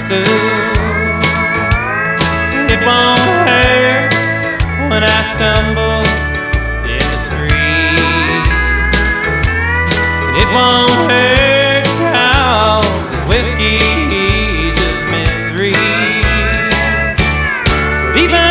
school. And it won't hurt when I stumble in the street. And it won't hurt 'cause his whiskey eases misery. But even